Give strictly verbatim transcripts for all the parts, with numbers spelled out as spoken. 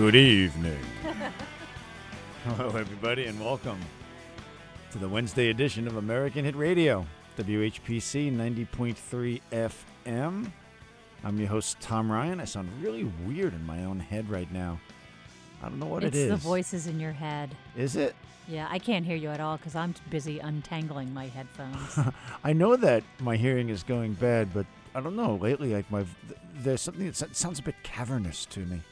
Good evening. Hello, everybody, and welcome to the Wednesday edition of American Hit Radio, W H P C ninety point three F M. I'm your host, Tom Ryan. I sound really weird in my own head right now. I don't know what it's it is. It's the voices in your head. Is it? Yeah, I can't hear you at all because I'm busy untangling my headphones. I know that my hearing is going bad, but I don't know. Lately, like my there's something that sounds a bit cavernous to me.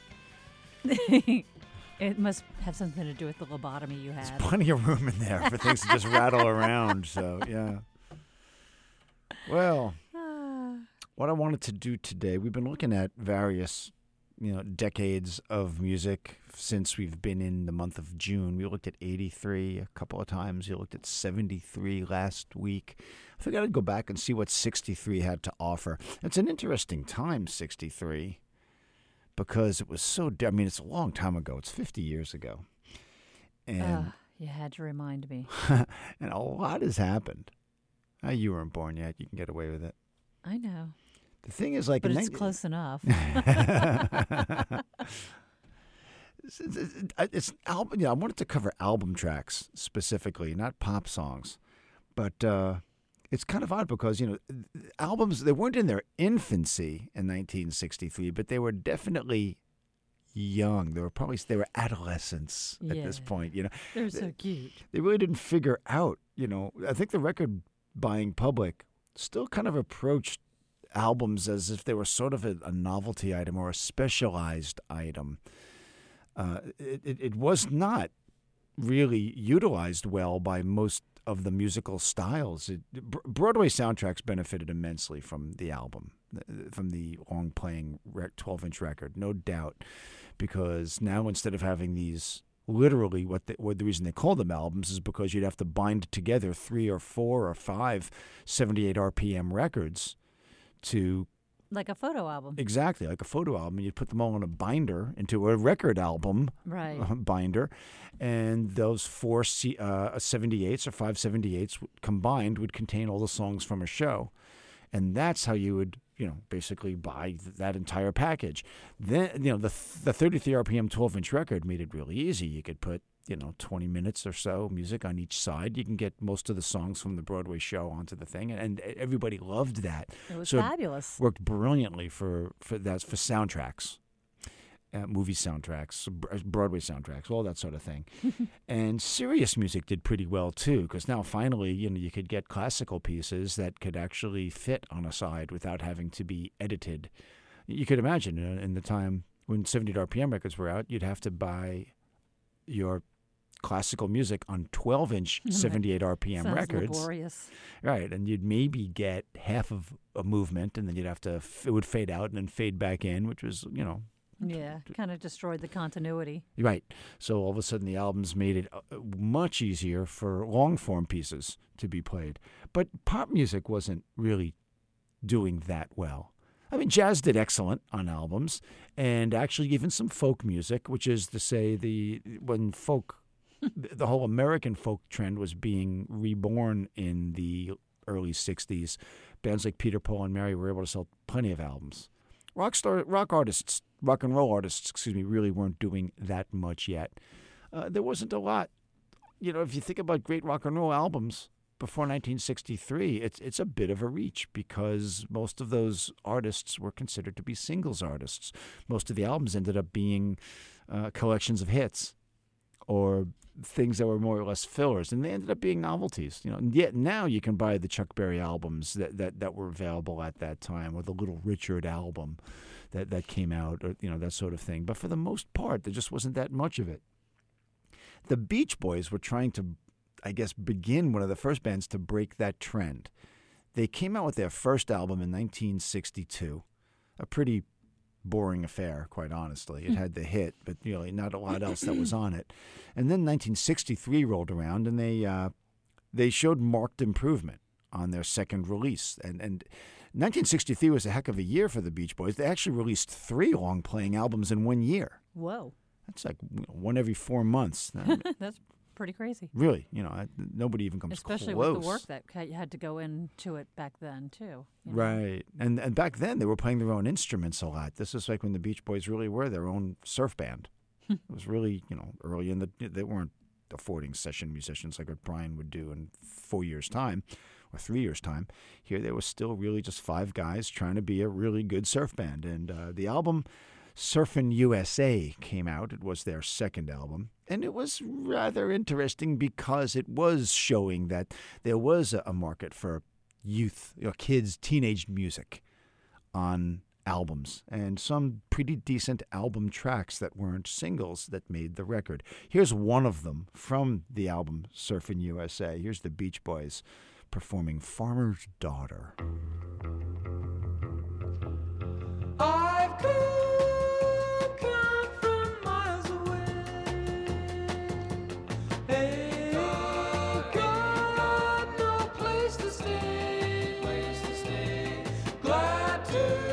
It must have something to do with the lobotomy you had. There's plenty of room in there for things to just rattle around. So, yeah. Well, what I wanted to do today, we've been looking at various, you know, decades of music since we've been in the month of June. We looked at eighty-three a couple of times. You looked at seventy-three last week. I figured I'd go back and see what sixty-three had to offer. It's an interesting time, sixty-three. Because it was so, I mean, it's a long time ago. It's fifty years ago. And uh, you had to remind me. And a lot has happened. Uh, you weren't born yet. You can get away with it. I know. The thing is, like, but it's nineteen close enough. it's, it's, it's album. Yeah, I wanted to cover album tracks specifically, not pop songs. But uh, it's kind of odd because, you know, albums, they weren't in their infancy in nineteen sixty-three, but they were definitely young. They were probably, they were adolescents at Yeah. this point, you know. They're so cute. They really didn't figure out, you know, I think the record buying public still kind of approached albums as if they were sort of a, a novelty item or a specialized item. Uh, it, it, it was not really utilized well by most of the musical styles. It, Broadway soundtracks benefited immensely from the album, from the long-playing twelve-inch record, no doubt, because now instead of having these, literally what the, what the reason they call them albums is because you'd have to bind together three or four or five seventy-eight R P M records to... Like a photo album. Exactly, like a photo album. You'd put them all in a binder into a record album right. uh, binder, and those four C, uh, seventy-eights or five seventy-eights combined would contain all the songs from a show. And that's how you would, you know, basically buy th- that entire package. Then, you know, the the thirty-three R P M twelve-inch record made it really easy. You could put, you know, twenty minutes or so music on each side. You can get most of the songs from the Broadway show onto the thing, and everybody loved that. It was so fabulous. It worked brilliantly for for that's for soundtracks. Uh, movie soundtracks, Broadway soundtracks, all that sort of thing. And serious music did pretty well, too, because now finally, you know, you could get classical pieces that could actually fit on a side without having to be edited. You could imagine uh, in the time when seventy-eight R P M records were out, you'd have to buy your classical music on twelve-inch seventy-eight R P M Sounds records. Laborious. Right, and you'd maybe get half of a movement, and then you'd have to, it would fade out and then fade back in, which was, you know, yeah, kind of destroyed the continuity. Right. So all of a sudden the albums made it much easier for long-form pieces to be played. But pop music wasn't really doing that well. I mean, jazz did excellent on albums, and actually even some folk music, which is to say the when folk, the whole American folk trend was being reborn in the early sixties. Bands like Peter, Paul, and Mary were able to sell plenty of albums. Rock star, rock artists, rock and roll artists, excuse me, really weren't doing that much yet. Uh, there wasn't a lot. You know, if you think about great rock and roll albums before nineteen sixty-three, it's it's a bit of a reach because most of those artists were considered to be singles artists. Most of the albums ended up being uh, collections of hits or things that were more or less fillers, and they ended up being novelties. You know, and yet now you can buy the Chuck Berry albums that, that, that were available at that time, or the Little Richard album that, that came out, or you know, that sort of thing. But for the most part, there just wasn't that much of it. The Beach Boys were trying to, I guess, begin one of the first bands to break that trend. They came out with their first album in nineteen sixty-two, a pretty boring affair, quite honestly. It had the hit, but really not a lot else that was on it. And then nineteen sixty-three rolled around, and they uh, they showed marked improvement on their second release. And and nineteen sixty-three was a heck of a year for the Beach Boys. They actually released three long-playing albums in one year. Whoa. That's like one every four months. That's pretty crazy. Really, you know, nobody even comes Especially close. with the work that had to go into it back then, too. You know? Right. And and back then, they were playing their own instruments a lot. This is like when the Beach Boys really were their own surf band. It was really, you know, early in the, they weren't affording session musicians like what Brian would do in four years' time or three years' time. Here there was still really just five guys trying to be a really good surf band. And uh, the album Surfin' U S A came out. It was their second album. And it was rather interesting because it was showing that there was a, a market for youth, you know, kids, teenage music on albums, and some pretty decent album tracks that weren't singles that made the record. Here's one of them from the album Surfin' U S A. Here's the Beach Boys performing Farmer's Daughter. I've come, come from miles away. Hey, got no place to stay, place to stay. Glad to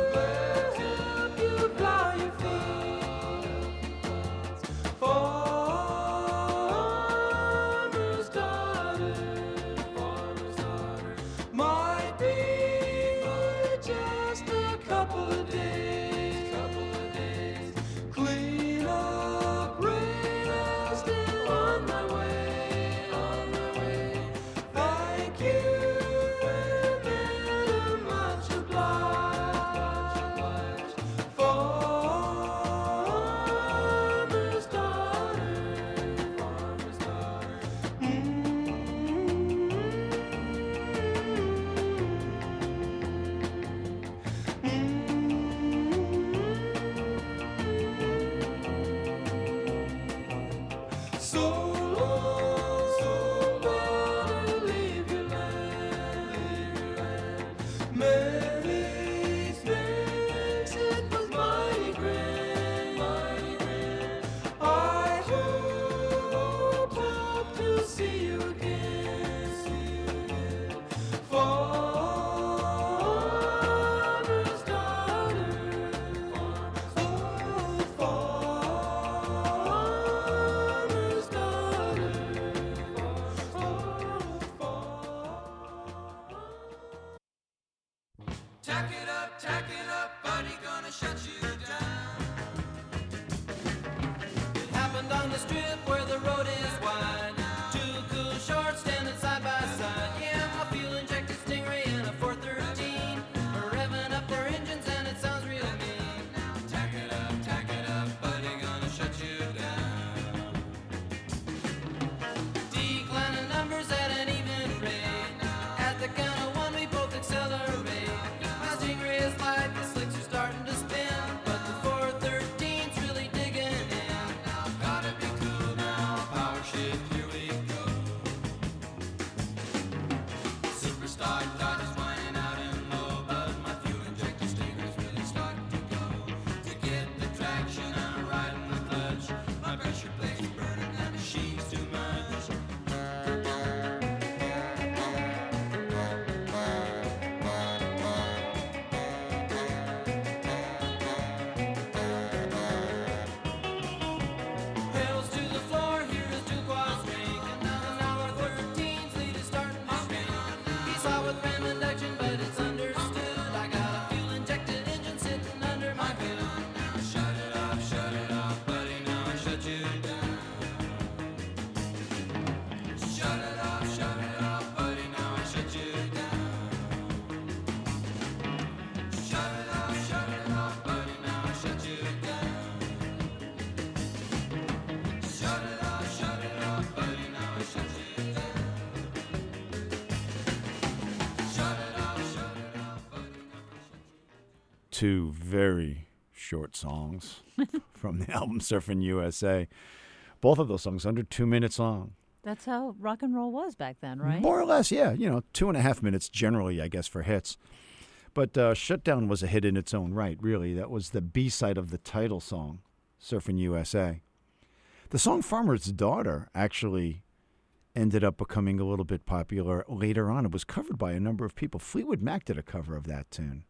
Two very short songs from the album Surfin' U S A. Both of those songs under two minutes long. That's how rock and roll was back then, right? More or less, yeah. You know, two and a half minutes generally, I guess, for hits. But uh, Shutdown was a hit in its own right, really. That was the B-side of the title song, Surfin' U S A. The song Farmer's Daughter actually ended up becoming a little bit popular later on. It was covered by a number of people. Fleetwood Mac did a cover of that tune.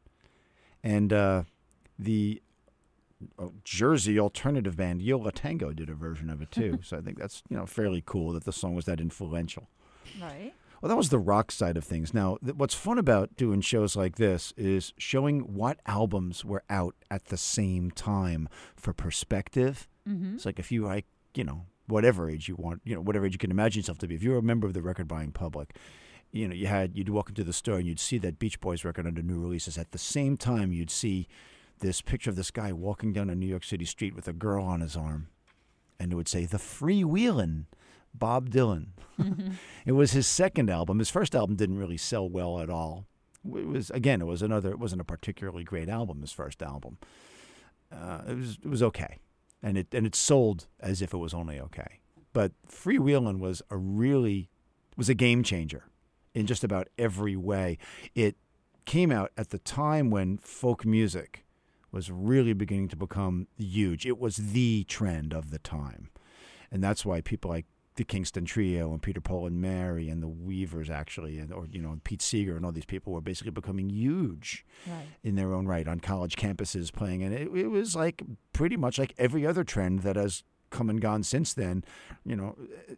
And uh, the uh, Jersey alternative band Yo La Tengo did a version of it too. So I think that's, you know, fairly cool that the song was that influential. Right. Well, that was the rock side of things. Now, th- what's fun about doing shows like this is showing what albums were out at the same time for perspective Mm-hmm. It's like if you like, you know, whatever age you want, you know, whatever age you can imagine yourself to be. If you're a member of the record buying public, you know, you had you'd walk into the store and you'd see that Beach Boys record under new releases. At the same time, you'd see this picture of this guy walking down a New York City street with a girl on his arm, and it would say "The Freewheelin' Bob Dylan." Mm-hmm. It was his second album. His first album didn't really sell well at all. It was again, it was another. It wasn't a particularly great album. His first album. Uh, it was it was okay, and it and it sold as if it was only okay. But Freewheelin' was a really was a game changer in just about every way. It came out at the time when folk music was really beginning to become huge. It was the trend of the time, and that's why people like the Kingston Trio and Peter, Paul, and Mary and the Weavers, actually, and or you know Pete Seeger and all these people were basically becoming huge Right. in their own right on college campuses playing. And it, it was like pretty much like every other trend that has come and gone since then, you know,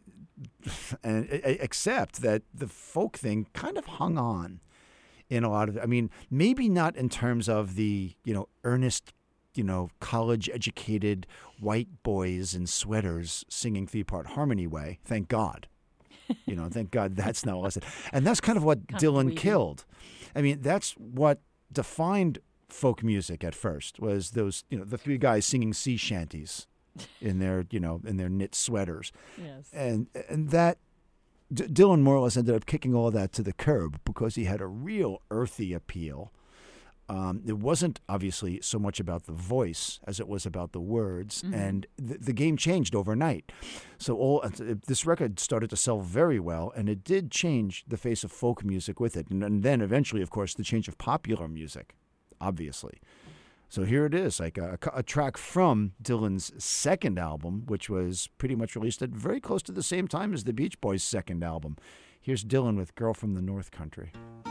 and except that the folk thing kind of hung on in a lot of, I mean, maybe not in terms of the, you know, earnest, you know, college-educated white boys in sweaters singing three-part harmony way. Thank God. You know, thank God that's not lesson. And that's kind of what Kind of Dylan weedy. killed. I mean, that's what defined folk music at first, was those, you know, the three guys singing sea shanties in their, you know, in their knit sweaters. Yes. And and that D- Dylan more or less ended up kicking all that to the curb because he had a real earthy appeal. Um, it wasn't obviously so much about the voice as it was about the words, Mhm. and th- the game changed overnight. So all uh, this record started to sell very well, and it did change the face of folk music with it, and, and then eventually, of course, the change of popular music, obviously. So here it is, like a, a track from Dylan's second album, which was pretty much released at very close to the same time as the Beach Boys' second album. Here's Dylan with "Girl from the North Country."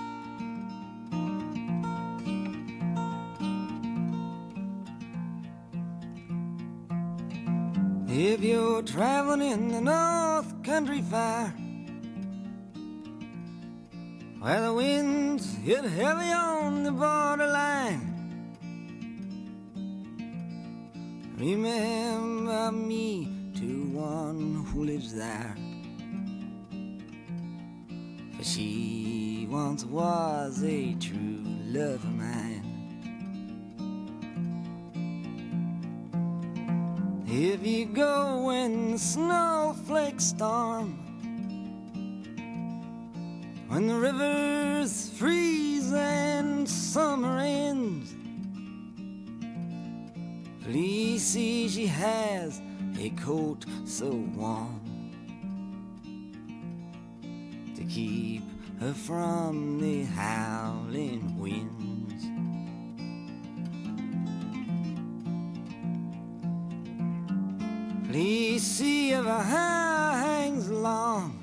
If you're traveling in the North Country Fire, where the winds hit heavy on the borderline, remember me to one who lives there, for she once was a true love of mine. If you go when the snowflakes storm, when the rivers freeze and summer ends, please see she has a coat so warm to keep her from the howling winds. Please see if her hair hangs long,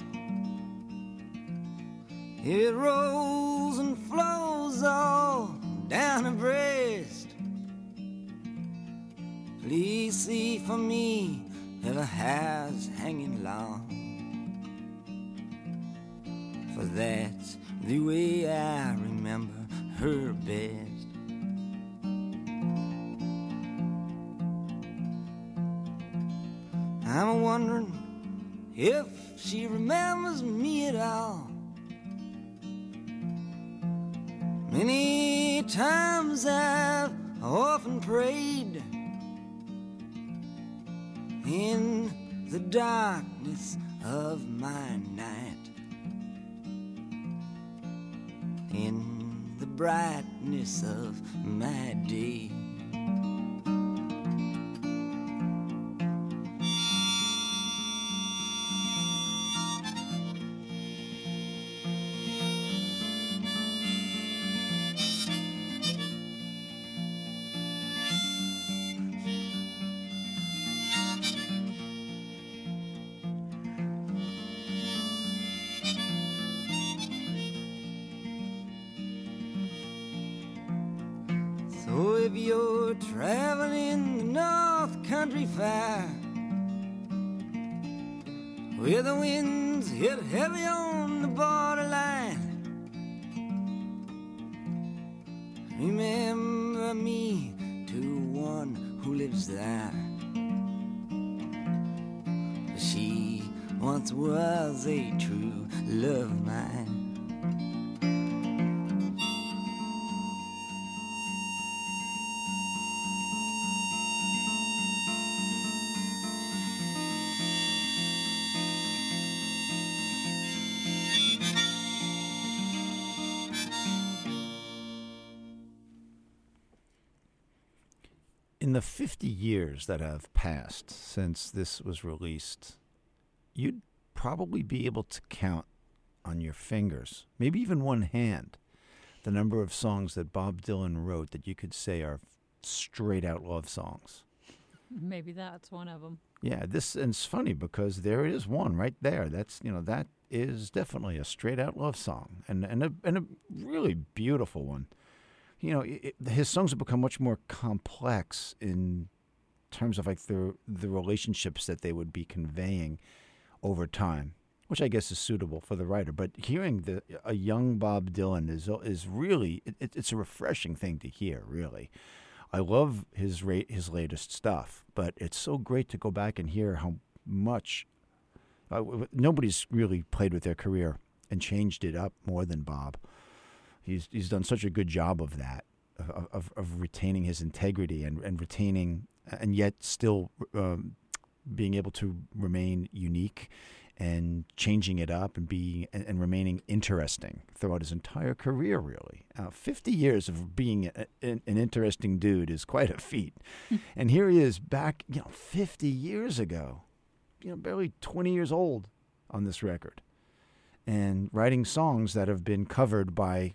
it rolls and flows all down her breast. Please see for me if her hair's hanging long, for that's the way I remember her best. I'm wondering if she remembers me at all. Many times I've often prayed in the darkness of my night, in the brightness of my day. So if you're traveling in the North Country Fire, where the winds hit heavy on the borderline, remember me to one who lives there, once was a true love of mine. In the fifty years that have passed since this was released, you'd probably be able to count on your fingers, maybe even one hand, the number of songs that Bob Dylan wrote that you could say are straight out love songs. Maybe that's one of them. Yeah, this and it's funny because there is one right there. That's you know that is definitely a straight out love song and and a and a really beautiful one. You know, it, his songs have become much more complex in terms of like the the relationships that they would be conveying over time, which I guess is suitable for the writer. But hearing the a young Bob Dylan is is really it, it's a refreshing thing to hear. Really, I love his ra- his latest stuff, but it's so great to go back and hear how much uh, nobody's really played with their career and changed it up more than Bob. He's he's done such a good job of that, of of, of retaining his integrity and, and retaining, and yet still um, being able to remain unique and changing it up and be and, and remaining interesting throughout his entire career. Really, uh, fifty years of being a, an, an interesting dude is quite a feat, and here he is back, you know, fifty years ago, you know, barely twenty years old on this record, and writing songs that have been covered by.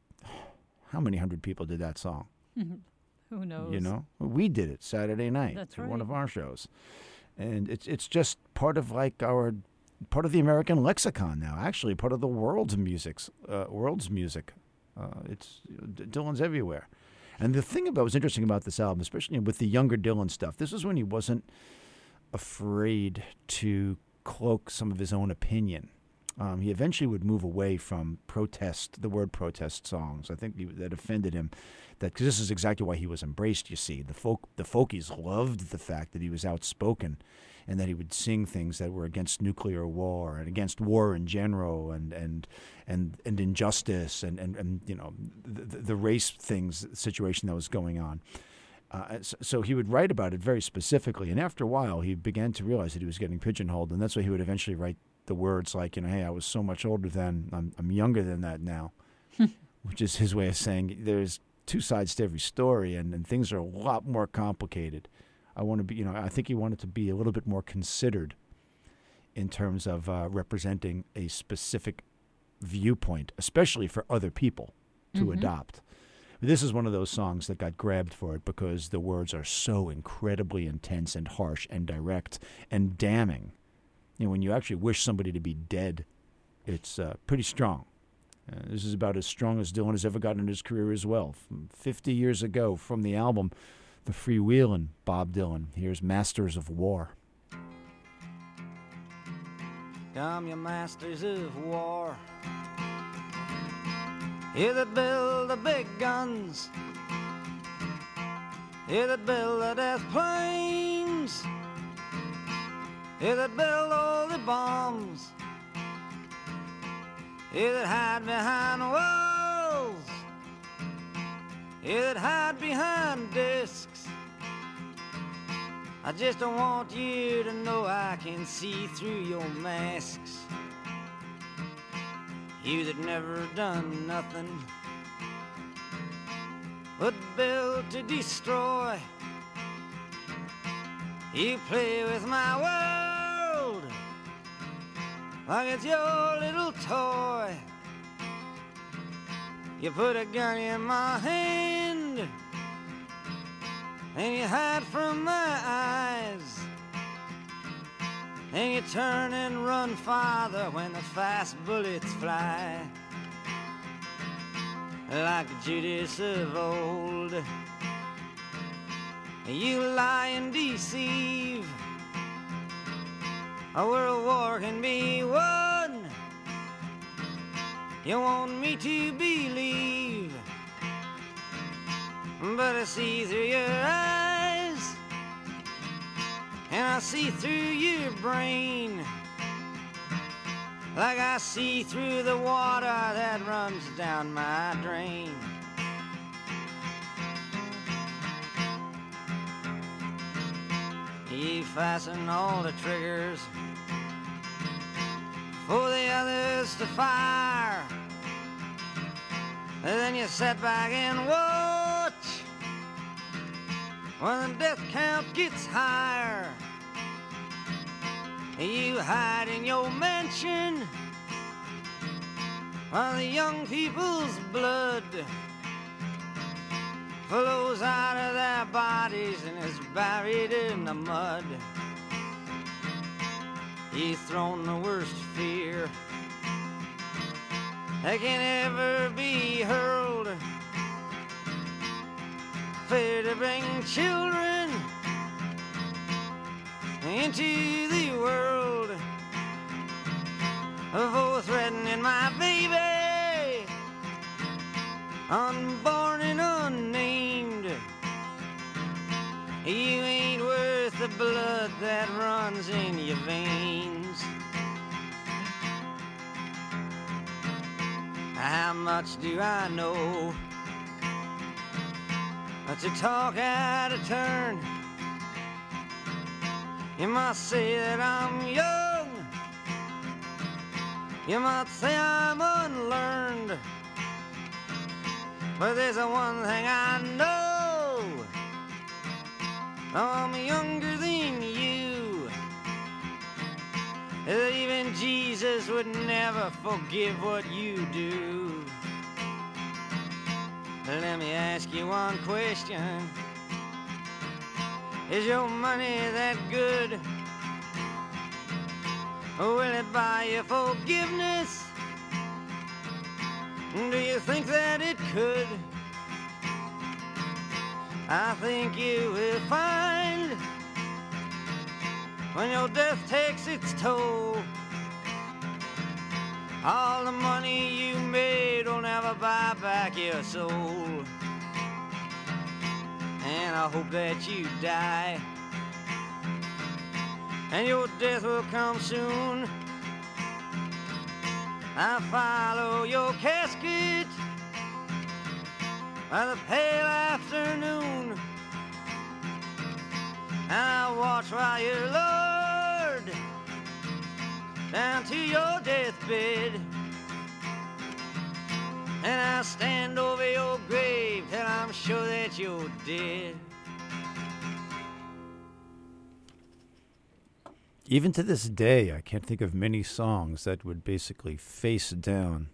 How many hundred people did that song? Who knows? You know, we did it Saturday night That's for right. one of our shows, and it's it's just part of like our part of the American lexicon now. Actually, part of the world's music's uh, world's music. Uh, it's Dylan's everywhere, and the thing about was interesting about this album, especially with the younger Dylan stuff. This was when he wasn't afraid to cloak some of his own opinion. Um, he eventually would move away from protest, the word protest songs. I think he, that offended him. That because this is exactly why he was embraced. You see, the folk, the folkies loved the fact that he was outspoken, and that he would sing things that were against nuclear war and against war in general, and and and, and injustice, and, and, and you know the, the race things situation that was going on. Uh, so, so he would write about it very specifically, and after a while, he began to realize that he was getting pigeonholed, and that's why he would eventually write the words like, you know, hey, I was so much older then, I'm, I'm younger than that now, which is his way of saying there's two sides to every story, and, and things are a lot more complicated. I want to be, you know, I think he wanted to be a little bit more considered in terms of uh, representing a specific viewpoint, especially for other people to Mm-hmm. adopt. This is one of those songs that got grabbed for it because the words are so incredibly intense and harsh and direct and damning. You know, when you actually wish somebody to be dead, it's uh, pretty strong. Uh, this is about as strong as Dylan has ever gotten in his career as well. From fifty years ago, from the album The Freewheelin' Bob Dylan, here's Masters of War. Come, you masters of war, you that build the big guns, you that build the death planes, you that build all the bombs, you that hide behind walls, you that hide behind discs. I just don't want you to know I can see through your masks. You that never done nothing but build to destroy. You play with my world like it's your little toy. You put a gun in my hand and you hide from my eyes, and you turn and run farther when the fast bullets fly. Like Judas of old, you lie and deceive. A world war can be won. You want me to believe, but I see through your eyes, and I see through your brain. like I see through the water that runs down my drain. You fasten all the triggers for the others to fire. And then you sit back and watch when the death count gets higher. You hide in your mansion while the young people's blood flows out of their bodies and is buried in the mud. You've thrown the worst fear that can ever be hurled, fear to bring children into the world, for threatening my baby, unborn and unnamed. You ain't worth the blood that runs in your veins. How much do I know to talk out of turn? You might say that I'm young, you might say I'm unlearned, but there's a one thing I know: I'm younger than you. That even Jesus would never forgive what you do. Let me ask you one question: is your money that good? Will it buy you forgiveness? Do you think that it could? I think you will find when your death takes its toll, all the money you made will never buy back your soul. And I hope that you die, and your death will come soon. I follow your casket by the pale afternoon, and I watch while you're lowered down to your deathbed, and I stand over your grave till I'm sure that you're dead. Even to this day, I can't think of many songs that would basically face down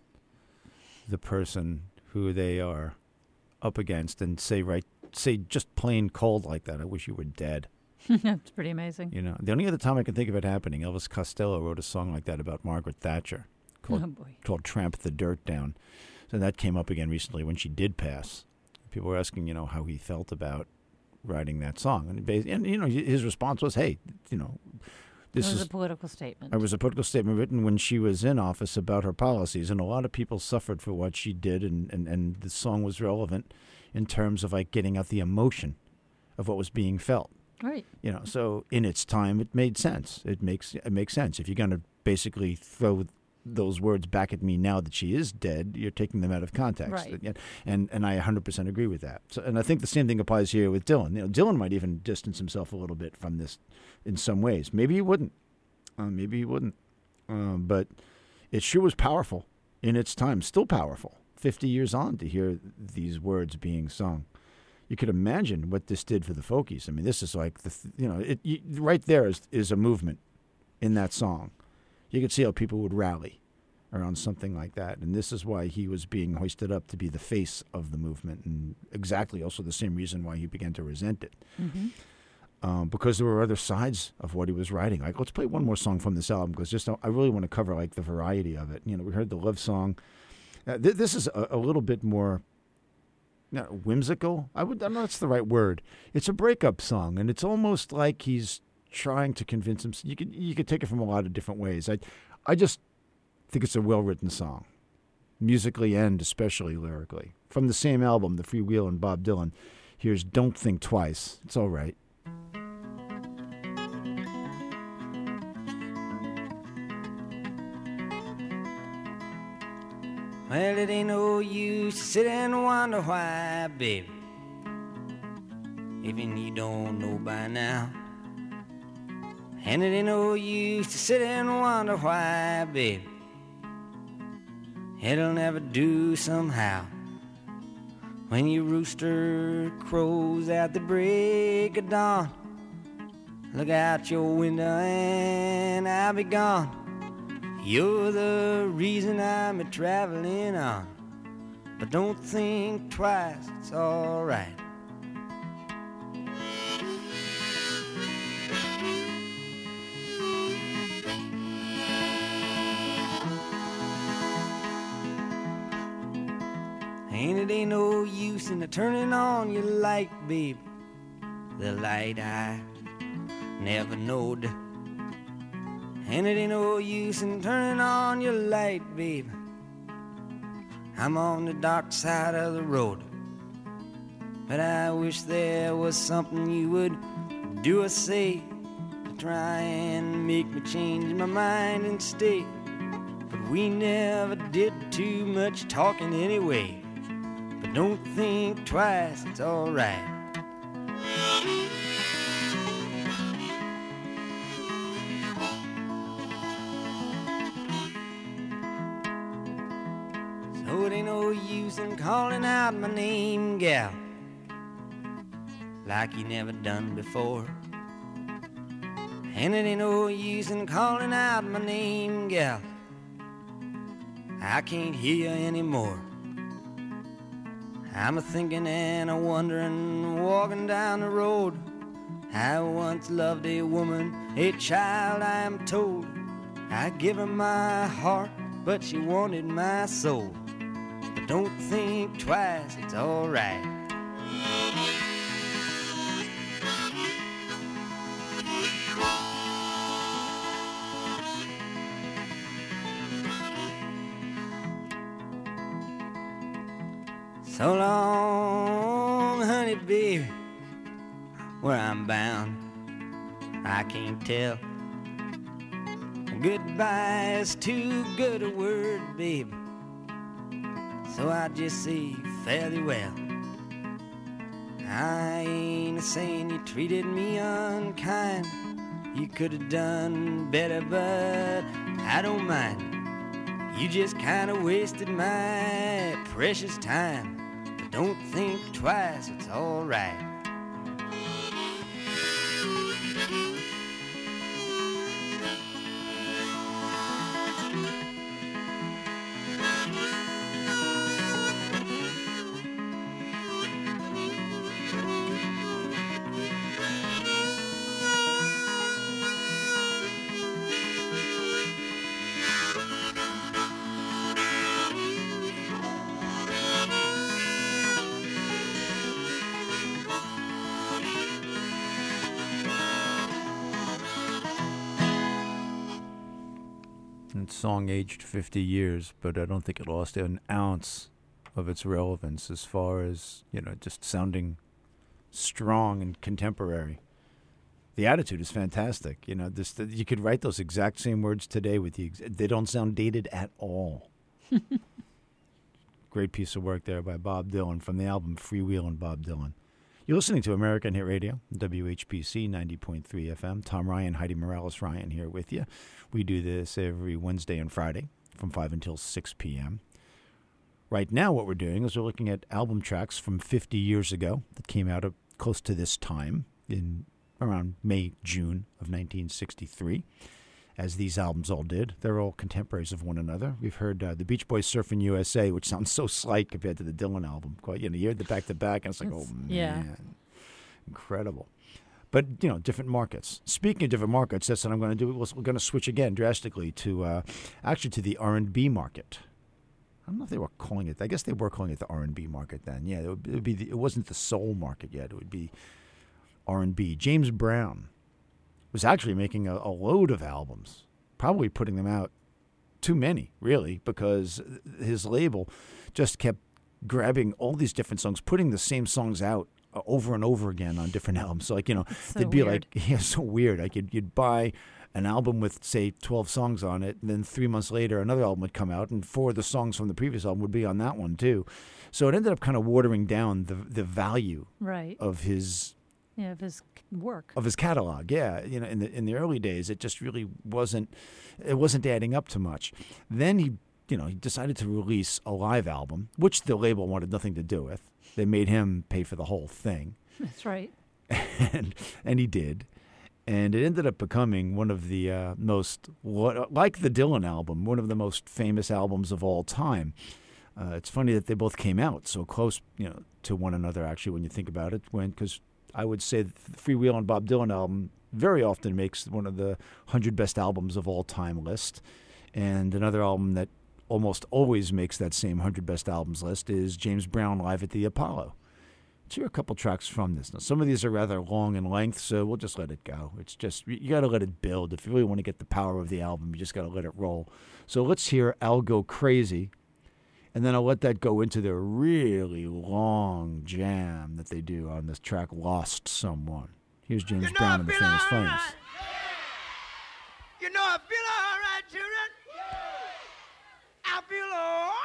the person who they are up against and say right, say just plain cold like that, I wish you were dead. That's pretty amazing. You know, the only other time I can think of it happening, Elvis Costello wrote a song like that about Margaret Thatcher called, Oh, boy. called Tramp the Dirt Down. So that came up again recently when she did pass. People were asking, you know, how he felt about writing that song. And, bas- and you know, his response was, hey, you know, this it was is a political statement. It was a political statement written when she was in office about her policies, and a lot of people suffered for what she did, and, and, and the song was relevant in terms of like getting out the emotion of what was being felt. Right. You know, so in its time, it made sense. It makes it makes sense. If you're going to basically throw those words back at me now that she is dead, you're taking them out of context. Right. And, and and I one hundred percent agree with that. So, and I think the same thing applies here with Dylan. You know, Dylan might even distance himself a little bit from this in some ways. Maybe he wouldn't. Uh, maybe he wouldn't. Uh, but it sure was powerful in its time. Still powerful. fifty years on to hear these words being sung. You could imagine what this did for the folkies. I mean, this is like, the th- you know, it you, right there is, is a movement in that song. You could see how people would rally around something like that. And this is why he was being hoisted up to be the face of the movement, and exactly also the same reason why he began to resent it. Mm-hmm. Um, because there were other sides of what he was writing. Like, let's play one more song from this album, because just I really want to cover like the variety of it. You know, we heard the love song. Uh, th- this is a, a little bit more you know, whimsical. I would I don't know if that's the right word. It's a breakup song, and it's almost like he's trying to convince him. You could you could take it from a lot of different ways. I I just think it's a well written song, musically and especially lyrically. From the same album, The Free Wheel and Bob Dylan. Here's Don't Think Twice. It's all right. Well, it ain't no use to sit and wonder why, baby. Even you don't know by now. And it ain't no use to sit and wonder why, baby. It'll never do somehow. When your rooster crows at the break of dawn, look out your window and I'll be gone. You're the reason I'm a traveling on. But don't think twice, it's alright. And it ain't no use in turning on your light, babe. The light I never knowed. And it ain't no use in turning on your light, babe. I'm on the dark side of the road. But I wish there was something you would do or say to try and make me change my mind and stay. But we never did too much talking anyway. But don't think twice, it's alright. So it ain't no use in calling out my name, gal, like you never done before. And it ain't no use in calling out my name, gal, I can't hear you anymore. I'm a-thinking and a-wondering, walking down the road. I once loved a woman, a child I am told. I give her my heart, but she wanted my soul. But don't think twice, it's alright. So long, honey, baby, where I'm bound, I can't tell. Goodbye is too good a word, baby, so I just say fare thee well. I ain't a-saying you treated me unkind. You could have done better, but I don't mind. You just kind of wasted my precious time. Don't think twice, it's alright. Song aged fifty years, but I don't think it lost an ounce of its relevance as far as, you know, just sounding strong and contemporary. The attitude is fantastic. You know, this you could write those exact same words today with the ex- they don't sound dated at all. Great piece of work there by Bob Dylan from the album Freewheelin' Bob Dylan. You're listening to American Hit Radio, W H P C ninety point three F M. Tom Ryan, Heidi Morales-Ryan here with you. We do this every Wednesday and Friday from five until six p.m. Right now what we're doing is we're looking at album tracks from fifty years ago that came out of close to this time in around May, June of nineteen sixty-three, as these albums all did. They're all contemporaries of one another. We've heard uh, the Beach Boys' Surfin' U S A, which sounds so slight compared to the Dylan album. Quite, you know, you heard the back-to-back, and it's like, it's, oh, man. Yeah. Incredible. But, you know, different markets. Speaking of different markets, that's what I'm going to do. We're going to switch again drastically to, uh, actually, to the R and B market. I don't know if they were calling it. I guess they were calling it the R and B market then. Yeah, it would, it would be. The, it wasn't the soul market yet. It would be R and B. James Brown was actually making a, a load of albums, probably putting them out too many, really, because his label just kept grabbing all these different songs, putting the same songs out over and over again on different albums. So, like, you know, so they'd be weird. like, yeah, so weird. Like, you'd, you'd buy an album with, say, twelve songs on it. And then three months later, another album would come out, and four of the songs from the previous album would be on that one, too. So it ended up kind of watering down the the value Right. of his Yeah, of his c- work. of his catalog. Yeah, you know, in the in the early days, it just really wasn't it wasn't adding up to much. Then he, you know, he decided to release a live album, which the label wanted nothing to do with. They made him pay for the whole thing, That's right. and and he did. And it ended up becoming one of the uh, most, what- like the Dylan album, one of the most famous albums of all time. Uh, it's funny that they both came out so close, you know, to one another. Actually, when you think about it, when because I would say that the Freewheelin' Bob Dylan album very often makes one of the one hundred best albums of all time list, and another album that almost always makes that same one hundred best albums list is James Brown Live at the Apollo. Let's hear a couple tracks from this. Now, some of these are rather long in length, so we'll just let it go. It's just, you got to let it build. If you really want to get the power of the album, you just got to let it roll. So let's hear I'll Go Crazy, and then I'll let that go into the really long jam that they do on this track, Lost Someone. Here's James You know Brown I and the feel Famous all Flames. right. You know I feel all right, children. I feel all right.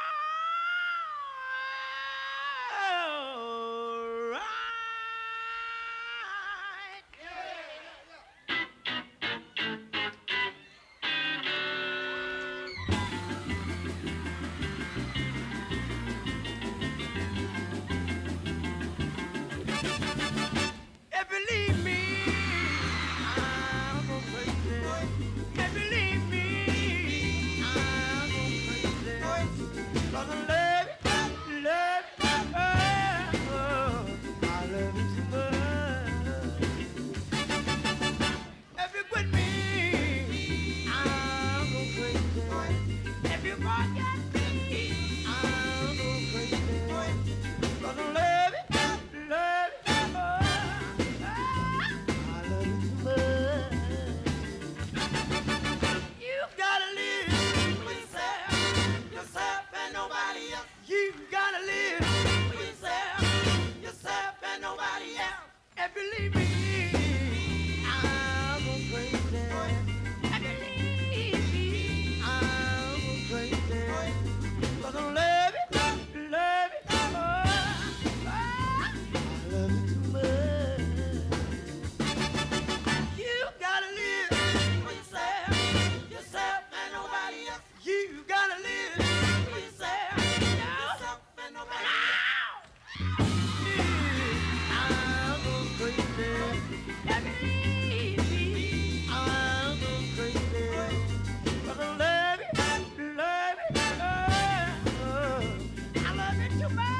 If you leave me, I'll go crazy. If you leave me, I'll go crazy. 'Cause I love you, love you, oh, I love you too much. If you quit me, I'll go crazy. If you forget me, I'll go crazy. 'Cause I love you, love you, oh, I love you too much. You gotta live for yourself, yourself and nobody else. You gotta live for yourself, yourself and nobody else. If you leave me, I'll go crazy. If you leave me, I'll go crazy. 'Cause I love you, love you, oh, I love you too much. You gotta live for yourself, yourself and nobody else. You gotta live for yourself, yourself and nobody else. I'll go crazy. If you leave me, I'll go crazy. 'Cause I love you, love you, oh, I love you too much.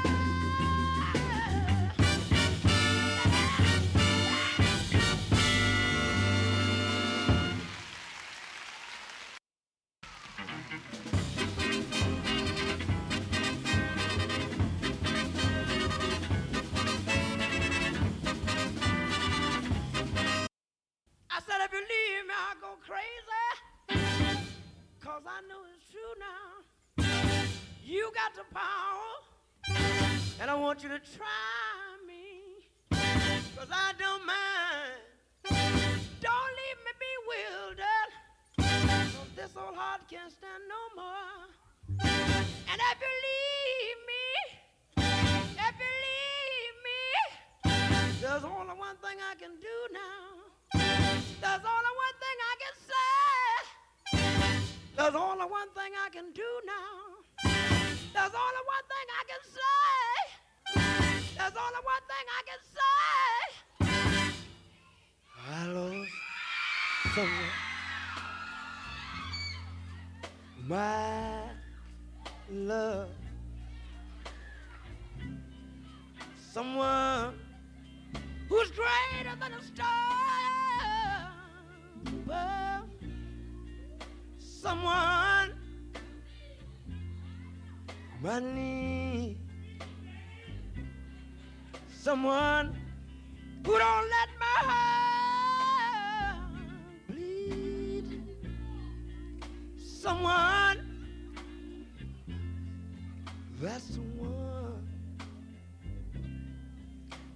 I said if you leave me, I'll go crazy. 'Cause I know it's true now. You got the power, and I want you to try me. 'Cause I don't mind. Don't leave me bewildered. 'Cause this old heart can't stand no more. And if you leave me, if you leave me, there's only one thing I can do now. There's only one thing I can say. There's only one thing I can do now. There's only one thing I can say. There's only one thing I can say. I lost someone. My love. Someone who's greater than a star. Well, someone I need. Someone who don't let my heart bleed. Someone, that's the one.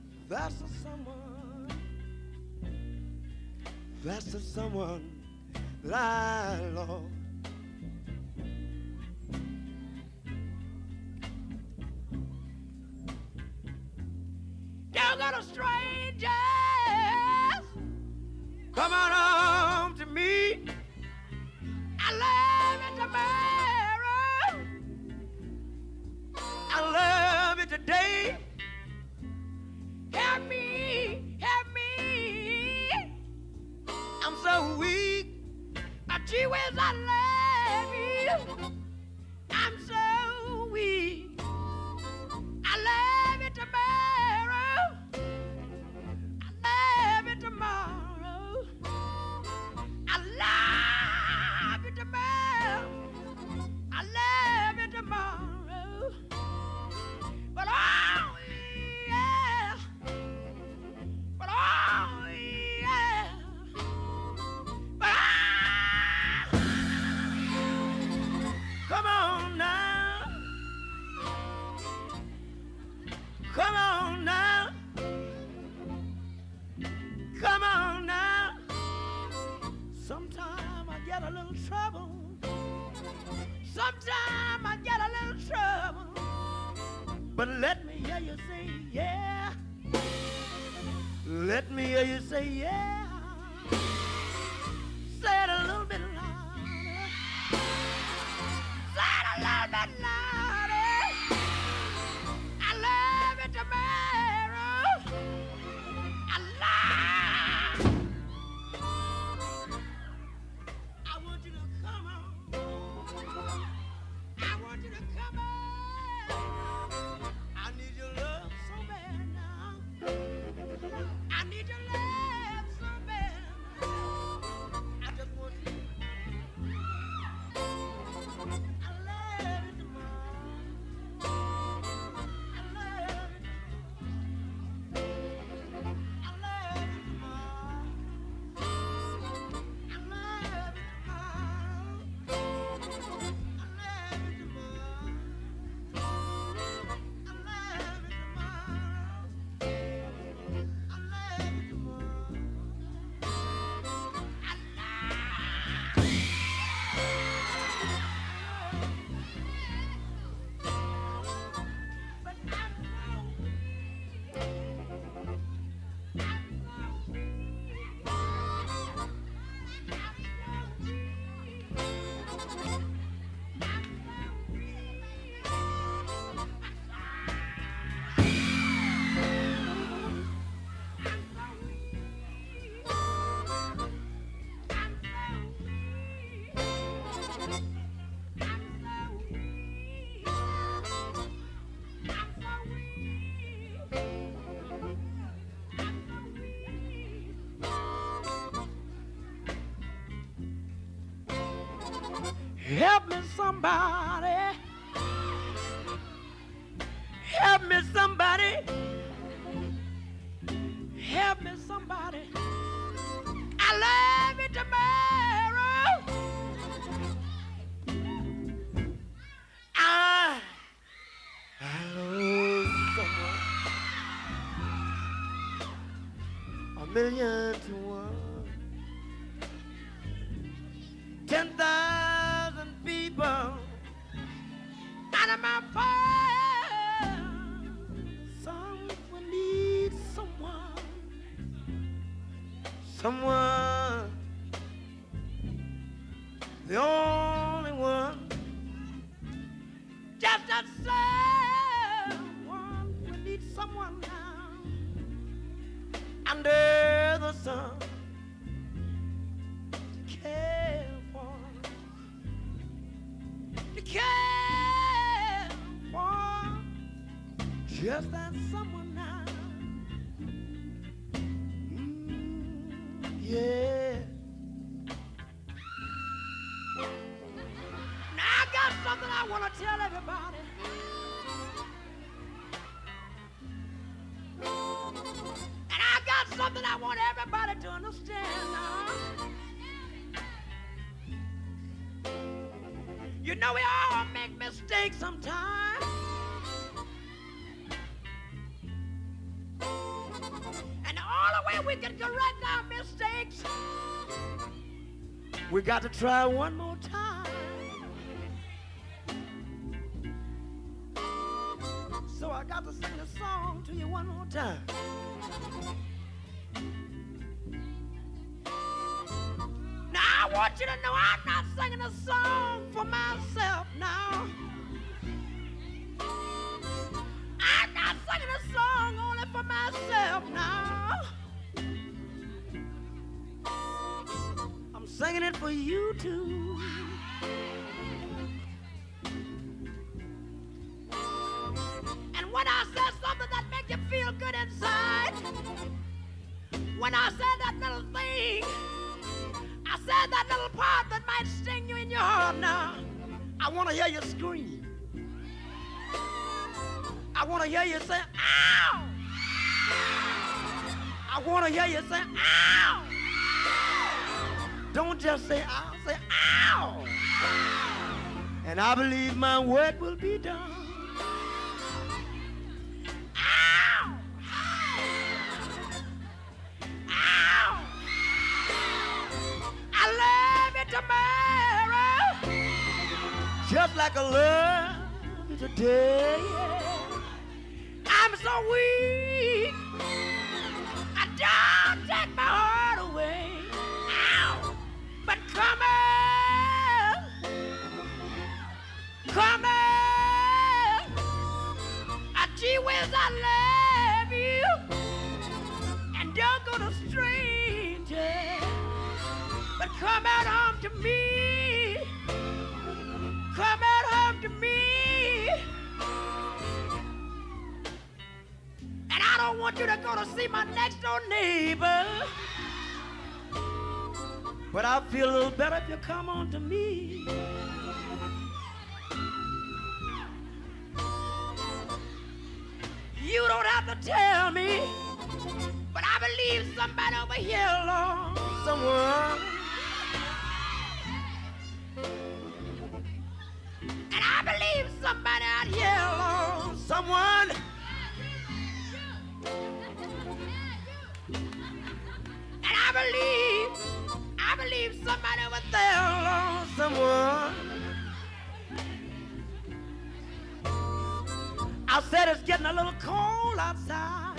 That's the someone. That's the someone lie, Lord. Don't go to strangers. Come on home to me. I love you tomorrow. I love you today. Help me, help me. I'm so weak. Gee whiz, I love you. I'm so weak. I love you tomorrow. I love you tomorrow. I love you tomorrow. I love you tomorrow. But oh yeah. But oh yeah. But ah. Come on now. Come on now. Come on now. Sometime I get a little trouble. Sometime I get a little trouble. But let me hear you say yeah. Let me hear you say yeah. Say it a little bit louder. Say it a little bit louder. I love you tomorrow. I love. I want you to come on. I want you to come on. I need your love so bad now. I need your love so bad now. I just want you. I love you tomorrow. I love you. I love you tomorrow. I love you tomorrow. I love you tomorrow. I love you Help me somebody. Help me somebody. Help me somebody. I love you tomorrow. I, I love someone. A million to one. Ten thousand people out of my fire. Someone needs someone. Someone. The only one. Just that someone. We need someone now. Under the sun. To care for. To care for. Just that someone now. Mm, yeah. Now I got something I want to tell everybody. And I got something I want everybody to understand now. You know we all make mistakes sometimes. And the only way we can correct our mistakes We got to try one more time. So I got to sing the song to you one more time. Now I want you to know I'm not singing a song for myself now. I'm not singing a song only for myself now. I'm singing it for you too. And when I said something that make you feel good inside, when I said that little thing, I said that little part that might sting you in your heart now, I want to hear you scream. I want to hear you say, ow! I want to hear you say, ow! Don't just say ow, say ow! And I believe my work will be done. Ow! Ow! I love you tomorrow, just like I love you today. I'm so weak, I don't take my heart away. Ow! But come on, come on, I gee whiz, I love you, and don't go to strangers, but come out home to me, come out home to me. And I don't want you to go to see my next door neighbor, but I'll feel a little better if you come on to me. You don't have to tell me, but I believe somebody over here, Lord, someone. And I believe somebody out here, Lord, someone. And I believe, I believe somebody over there, Lord, someone. I said it's getting a little cold outside.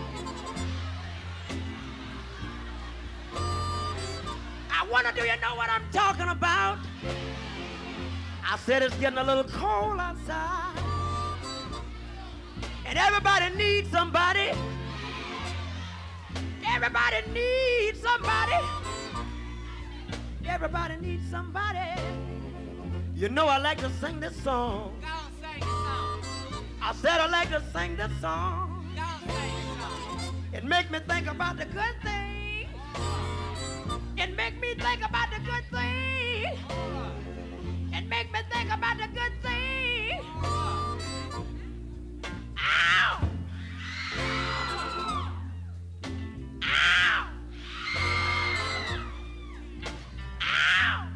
I wonder, do you know what I'm talking about? I said it's getting a little cold outside. And everybody needs somebody. Everybody needs somebody. Everybody needs somebody. You know I like to sing this song. Go sing the song. I said I like to sing this song. Go sing the song. It make me think about the good things. It make me think about the good things. It make me think about the good things. Ow! Ow! Ow!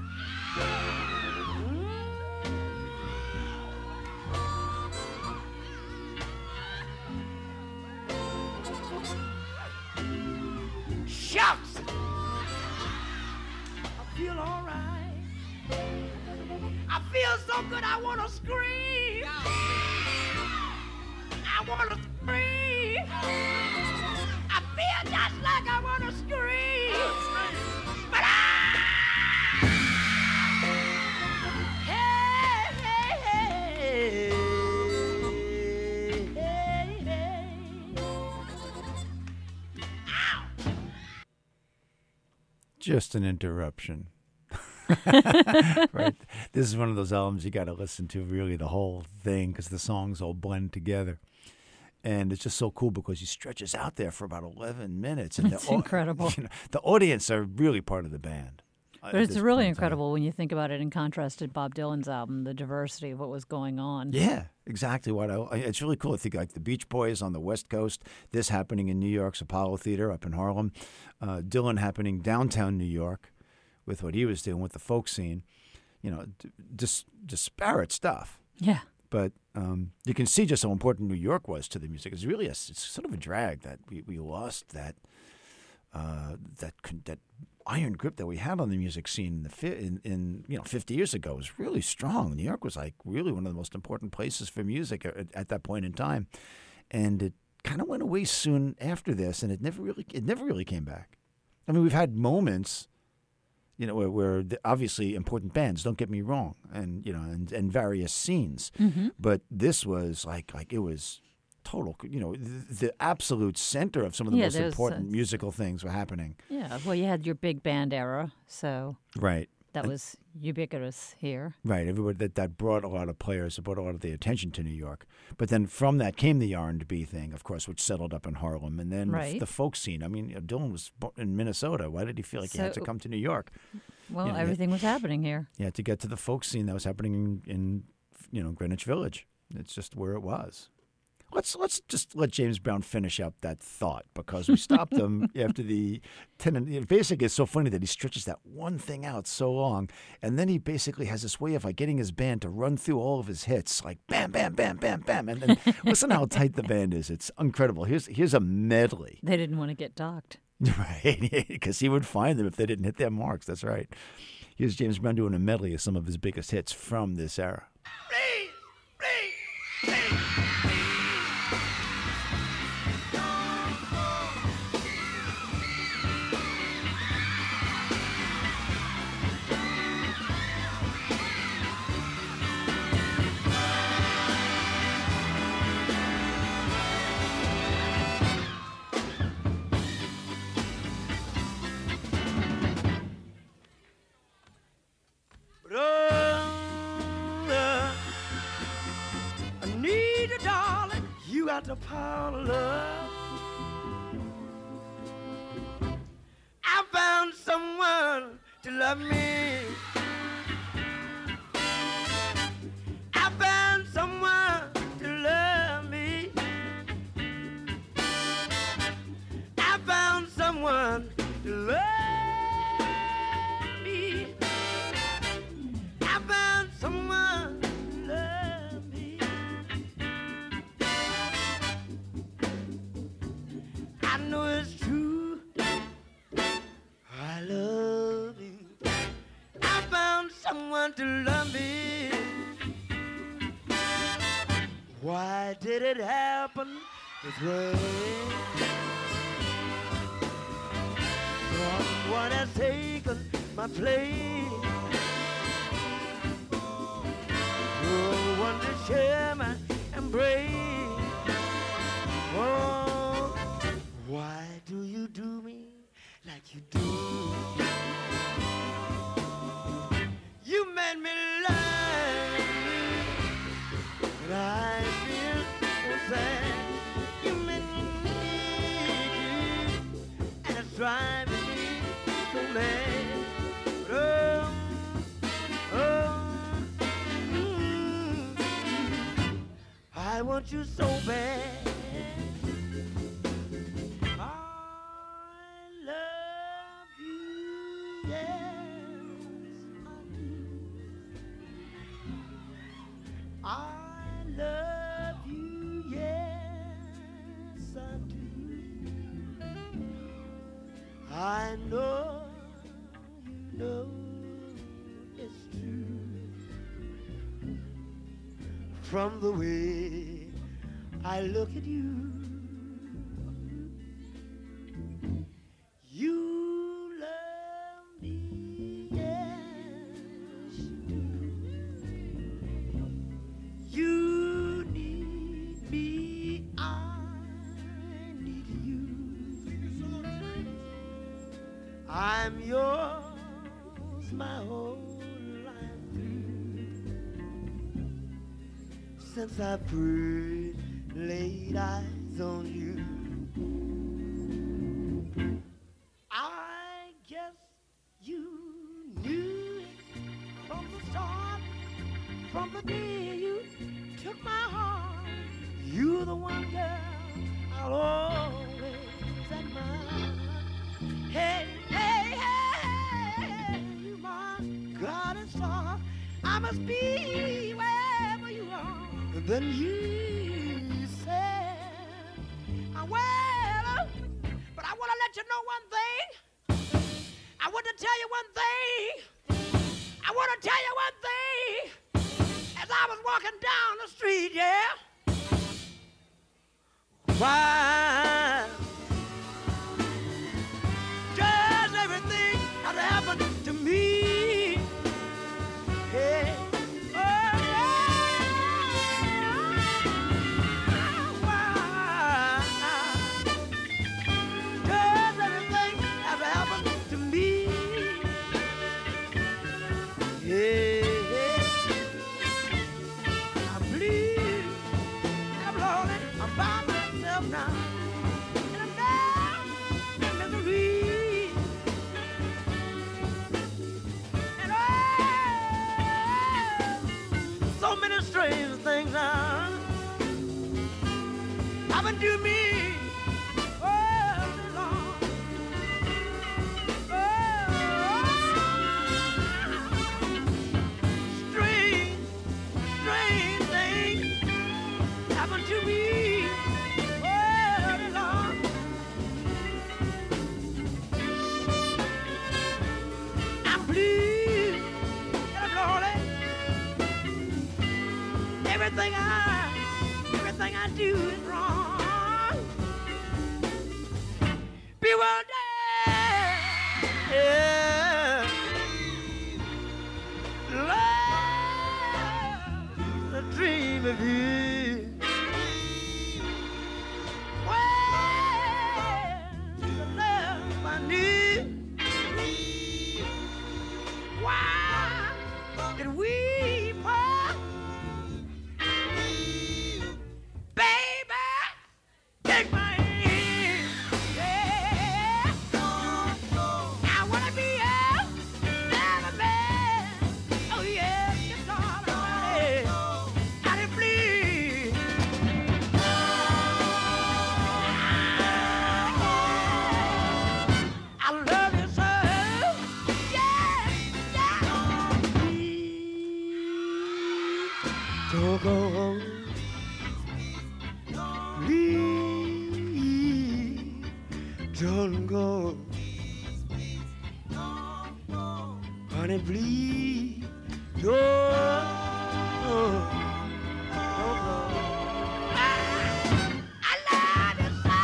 Shucks! I feel all right. I feel so good I want to scream. I want to scream. I feel just like I want to scream. But I... Hey, hey, hey, hey, hey. Ow! Just an interruption. Right. This is one of those albums you got to listen to really the whole thing because the songs all blend together. And it's just so cool because he stretches out there for about eleven minutes. And It's the, au- incredible. You know, the audience are really part of the band. at But it's this really point in time. incredible when you think about it in contrast to Bob Dylan's album, the diversity of what was going on. Yeah, exactly. What I, it's really cool. I think like the Beach Boys on the West Coast, this happening in New York's Apollo Theater up in Harlem, uh, Dylan happening downtown New York with what he was doing with the folk scene. You know, d- dis- disparate stuff. Yeah. But um, you can see just how important New York was to the music. It's really a, it's sort of a drag that we, we lost that uh, that con- that iron grip that we had on the music scene in the fi- in, in you know fifty years ago was really strong. New York was like really one of the most important places for music at, at that point in time, and it kind of went away soon after this, and it never really it never really came back. I mean, we've had moments, you know, where, where the, obviously important bands. Don't get me wrong, and you know, and, and various scenes, Mm-hmm. but this was like like it was total. You know, the, the absolute center of some of the Yeah, most there's, important uh, musical things were happening. Yeah, well, you had your big band era, so Right. that was ubiquitous here. Right, everybody that, that brought a lot of players, it brought a lot of the attention to New York. But then from that came the R and B thing, of course, which settled up in Harlem, and then Right. the, the folk scene. I mean, Dylan was bo- in Minnesota. Why did he feel like he had to So- come to New York? Well, Yeah, yeah. everything was happening here. He had to get to the folk scene that was happening in, in you know Greenwich Village. It's just where it was. Let's let's just let James Brown finish up that thought, because we stopped him after the ten. And basically, it's so funny that he stretches that one thing out so long, and then he basically has this way of like getting his band to run through all of his hits, like bam, bam, bam, bam, bam, and then listen how tight the band is. It's incredible. Here's here's a medley, They didn't want to get docked. right? Because he would find them if they didn't hit their marks. That's right. Here's James Brown doing a medley of some of his biggest hits from this era. Please, please, please. Brother, I need you, darling. You got the power of love. I found someone to love me. I found someone to love me. I found someone to love me. I found someone to love me. I know it's true. I love you. I found someone to love me. Why did it happen this way? Someone has taken my place. No one to share my embrace. Oh, why do you do me like you do? You made me lie, but I feel so sad. You made me need you, and it's driving me so mad. But oh, oh, mm, I want you so bad. I love you, yes, I do. I love you, yes, I do. I know you know it's true. From the way I look at you, you love me, yes, you do. You need me, I need you. I'm yours, my whole life through. Since I first laid eyes on you, I guess you knew it from the start, from the day you took my heart. You're the one girl I'll always admire. Hey, hey, hey, you my goddess star. I must be wherever you are. And then you said, I well, but I want to let let you know one thing. I want to tell you one thing. I want to tell you one thing. As I was walking down the street, yeah. Why? Just everything that happened to me. Yeah. Oh, yeah. Why? Just everything that happened to me. Yeah. I believe I'm lonely. I'm by myself now. And I'm down in misery. And oh, so many strange things now happen to me. Oh, so long. Oh, strange, strange things happen to me. Oh, so long. I'm blue and I'm lonely. Everything I, everything I do is wrong. Bewildered, yeah. Love, the dream of you. Well, the love I knew. Why did we part? Baby, take my hand, yeah. I wanna be a better man. Oh yeah, it's all right. How to please. I love you so, yeah, yeah. Please don't go home. Please don't go. Honey, please don't go. Don't go. I love you so.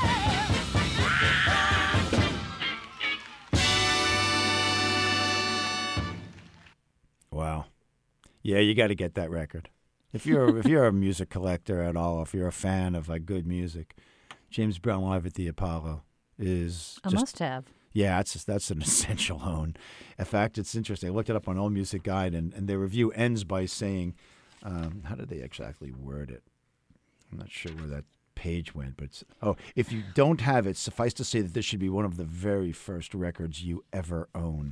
Wow. Yeah, you got to get that record. If you're if you're a music collector at all, if you're a fan of like good music, James Brown live at the Apollo is A just must-have. yeah, that's that's an essential own. In fact, it's interesting. I looked it up on All Music Guide, and, and their review ends by saying, um, how did they exactly word it? I'm not sure where that page went, but it's, oh, if you don't have it, suffice to say that this should be one of the very first records you ever own.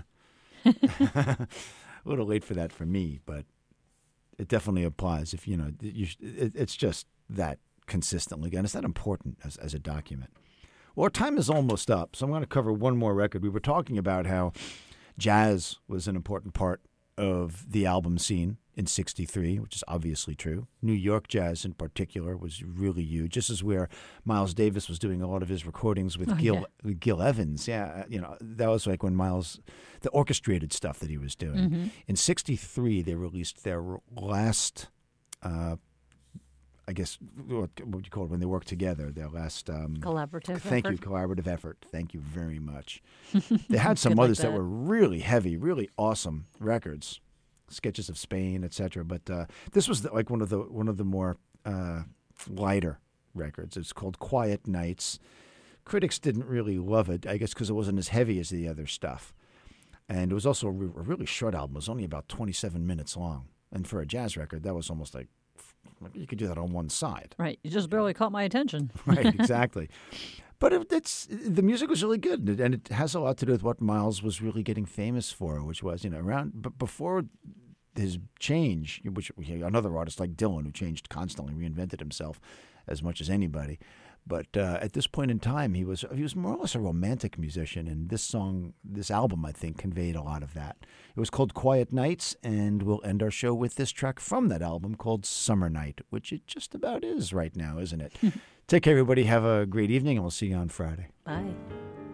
A little late for that for me, but it definitely applies. If you know, you, it, it's just that consistently, and it's that important as as a document. Well, our time is almost up, so I'm going to cover one more record. We were talking about how jazz was an important part of the album scene in sixty-three, which is obviously true. New York jazz in particular was really huge, just as where Miles Davis was doing a lot of his recordings with Oh, Gil yeah. with Gil Evans. Yeah, you know, that was like when Miles, the orchestrated stuff that he was doing. Mm-hmm. In sixty-three, they released their last, uh, I guess, what would you call it, when they worked together, their last... Um, Collaborative Thank you, effort. collaborative effort. Thank you very much. They had some Good like others that that. were really heavy, really awesome records, Sketches of Spain, et cetera. But uh, this was the, like one of the one of the more uh, lighter records. It's called Quiet Nights. Critics didn't really love it, I guess, because it wasn't as heavy as the other stuff. And it was also a, re- a really short album. It was only about twenty-seven minutes long. And for a jazz record, that was almost like you could do that on one side. Right. You just barely caught my attention. Right, exactly. But it, it's the music was really good, and it, and it has a lot to do with what Miles was really getting famous for, which was, you know, around but before his change, which another artist like Dylan, who changed constantly, reinvented himself as much as anybody. But uh, at this point in time, he was he was more or less a romantic musician, and this song, this album, I think, conveyed a lot of that. It was called Quiet Nights, and we'll end our show with this track from that album called Summer Night, which it just about is right now, isn't it? Take care, everybody. Have a great evening, and we'll see you on Friday. Bye.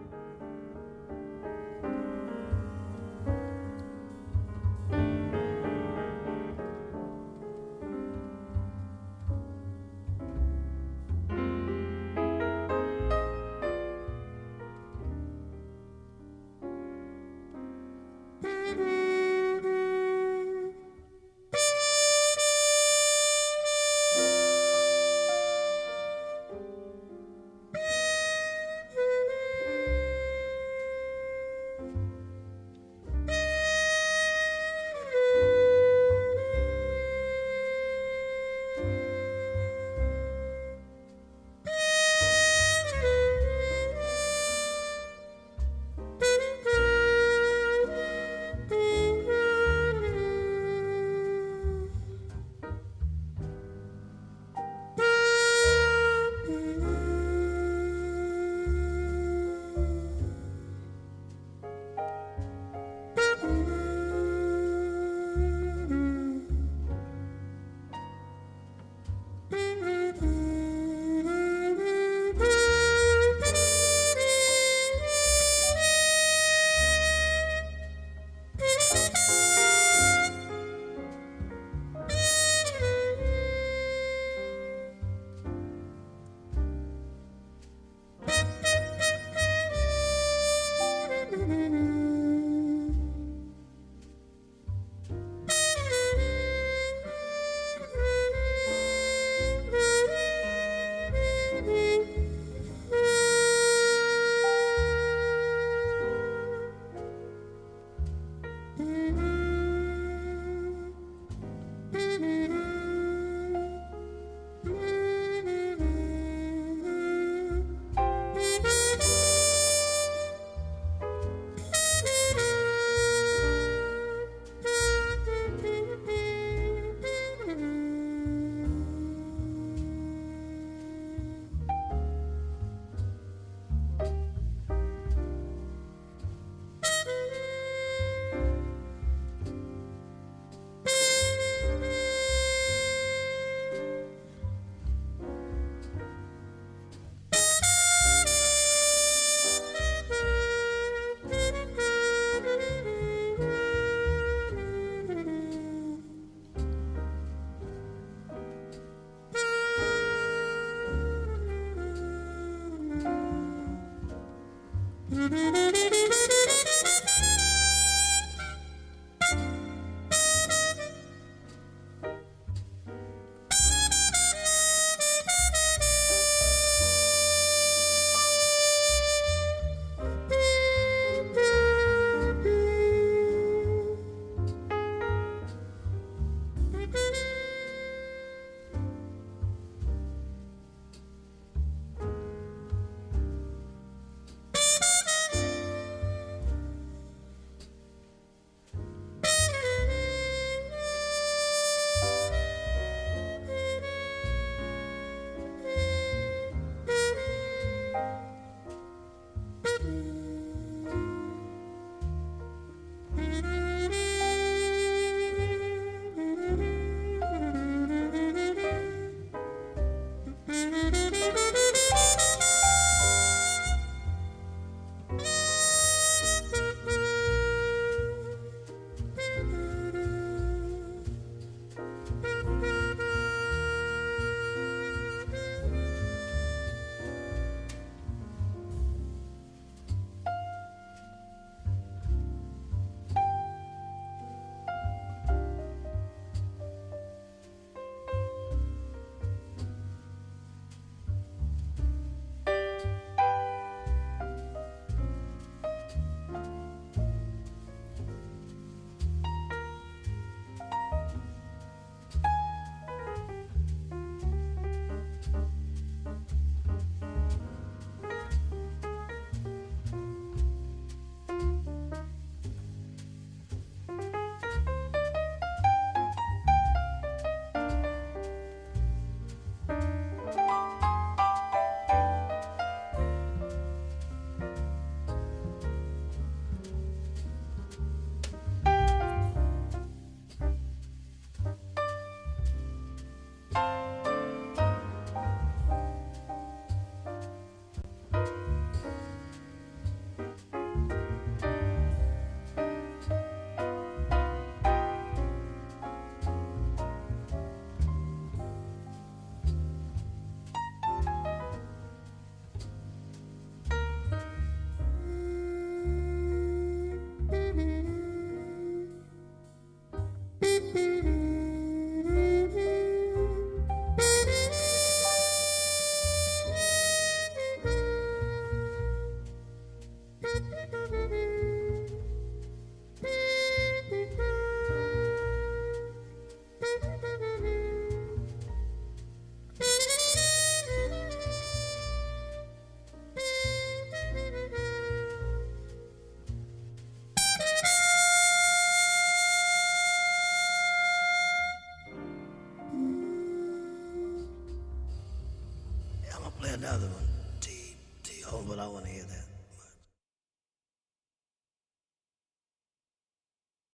Another one. T, T, hold, but I want to hear that.